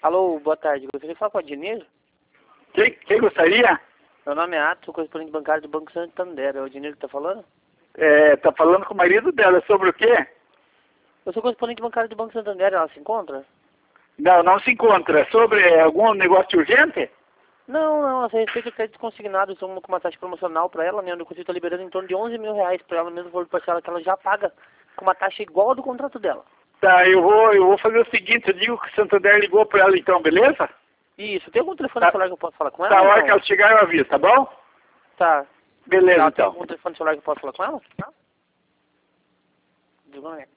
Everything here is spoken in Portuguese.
Alô, boa tarde. Gostaria de falar com a Dinir? Quem gostaria? Meu nome é Atos, sou correspondente bancário do Banco Santander. É o Dinir que tá falando? Tá falando com o marido dela sobre o quê? Eu sou correspondente bancário do Banco Santander. Ela se encontra? Não se encontra. Sobre algum negócio urgente? Não. A respeito de crédito consignado, estamos com uma taxa promocional para ela, né? Onde o Conselho está liberando em torno de 11 mil reais para ela mesmo, por parcela que ela já paga com uma taxa igual a do contrato dela. Tá, eu vou fazer o seguinte, eu digo que o Santander ligou para ela então, beleza? Isso. Tem algum telefone celular que eu posso falar com ela? Tá, a hora Não? que ela chegar eu aviso, tá bom? Tá. Beleza, Tem então. algum telefone celular que eu posso falar com ela? Não.